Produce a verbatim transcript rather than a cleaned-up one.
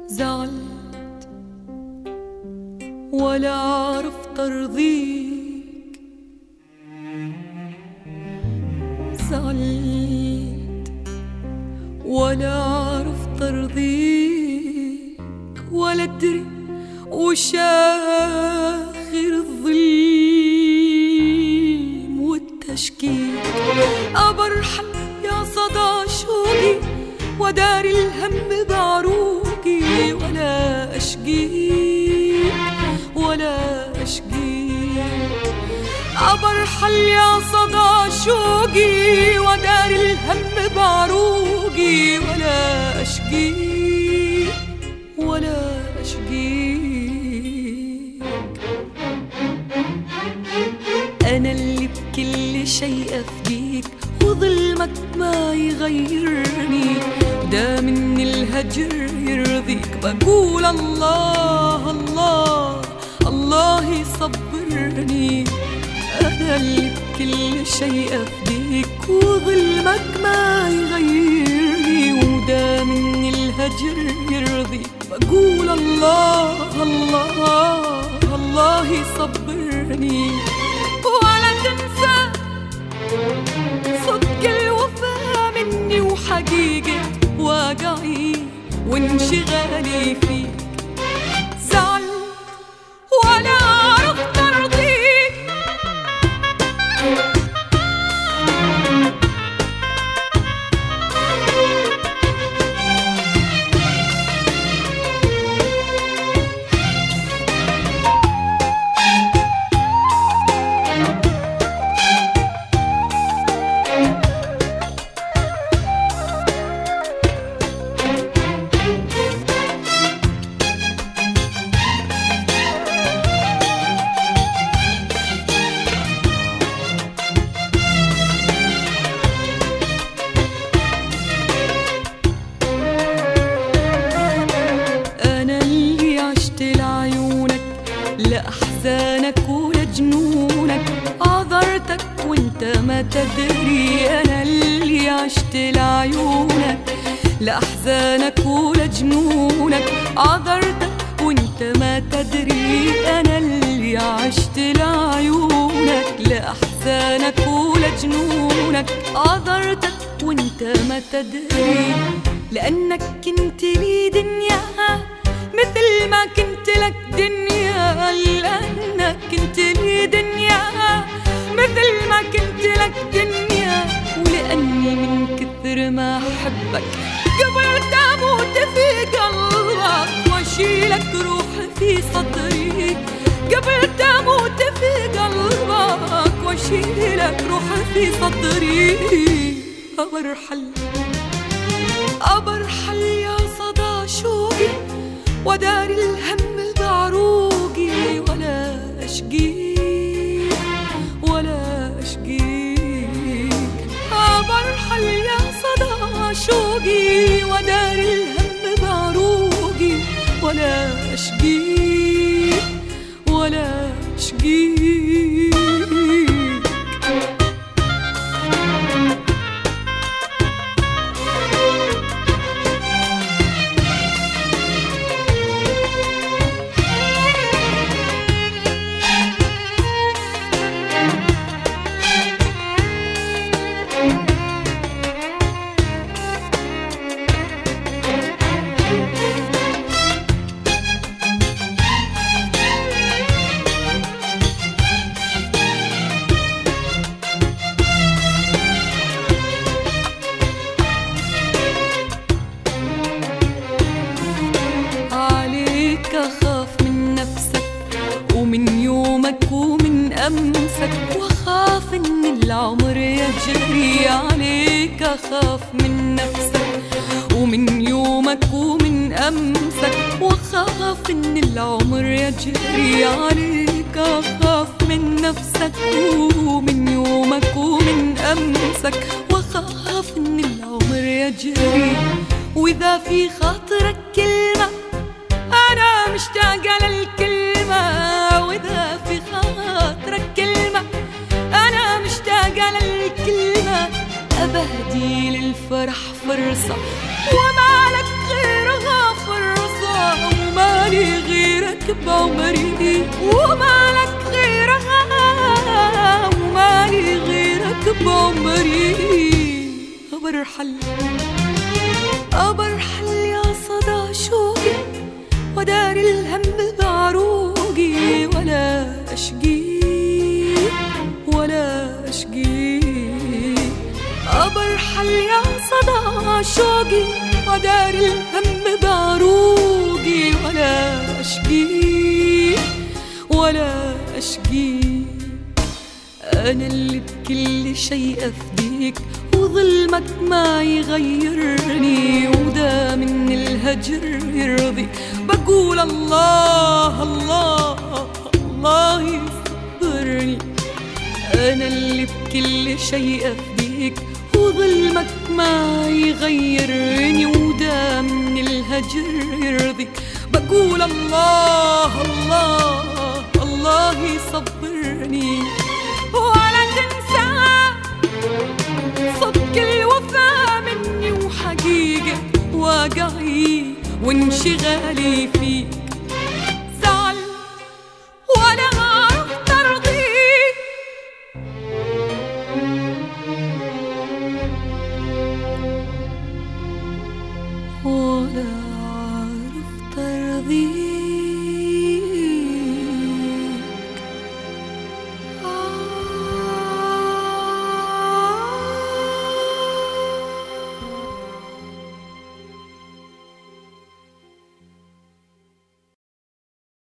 زعلت ولا عرفت ارضيك، زعلت ولا عرفت ارضيك، ولا ادري وش آخر الظلم والتشكيك. أبرحل يا صدى شوقي وداري الهم بعروقي، ولا أشقيك ولا أشقيك. أبرحل يا صدى شوقي وداري الهم بعروقي، ولا أشقيك ولا أشقيك. أنا اللي بكل شيء أفديك، وظلمك ما يغيرني، دا من الهجر يرضيك. بقول الله الله الله يصبرني. أنا اللي بكل شيء أفديك، وظلمك ما يغيرني، ودا من الهجر يرضيك. بقول الله الله الله يصبرني. ولا تنسى صدق الوفا مني، وحقيقة واقعي وانشغالي فيك. زعلت ولا عرفت ارضيك، لأحزانك ولجنونك عذرتك وانت ما تدري. أنا اللي عشت لعيونك، لأحزانك ولجنونك عذرتك وانت ما تدري. أنا اللي عشت لعيونك، لأحزانك ولجنونك عذرتك وانت ما تدري. لأنك كنت لي دنيا مثل ما كنت لك دنيا، لأنك كنت لي دنيا مثل ما كنت لك دنيا. ولأني من كثر ما أحبك قبلت أموت في قلبك، وأشيلك روحي في صدري. قبلت أموت في قلبك، وأشيلك روحي في صدري. أبرحل أبرحل يا صدى شوقي وداري الهم بعروقي، ولا أشقيك ولا أشقيك. أبرحل يا صدى شوقي وداري الهم بعروقي، ولا أشقيك ولا أشقيك. أخاف من نفسك ومن يومك ومن أمسك، وأخاف إن العمر يجري عليك. أخاف من نفسك ومن يومك ومن أمسك، وأخاف إن العمر يجري عليك. أخاف من نفسك ومن يومك ومن أمسك، وأخاف إن العمر يجري. وإذا في خاطرك كلمة أنا مشتاقة للكلمة، وإذا في خاطرك كلمة أنا مشتاقة للكلمة. أبهدي للفرح فرصة وما لك غيرها فرصة، ومالي غيرك بعمري، ومالك غيرها ومالي غيرك بعمري. برحل برحل يا صدى شوقي ودار الهم بعروقي، ولا أشقي ولا أشقي. برحل يا صدى شوقي ودار الهم بعروقي، ولا أشقي ولا أشقي. أنا اللي بكل شيء أفديك وظلمك ما يغيرني، ودا من الهجر يرضي بقول الله الله الله يصبرني. أنا اللي بكل شيء أفديك وظلمك ما يغيرني، ودا من الهجر يرضي بقول الله الله الله يصبرني. ولا تنسى صدق الوفا مني وحقيقة واقعي وانشغالي فيك، زعل ولا عرفت أرضيك. ولا عرفت أرضيك.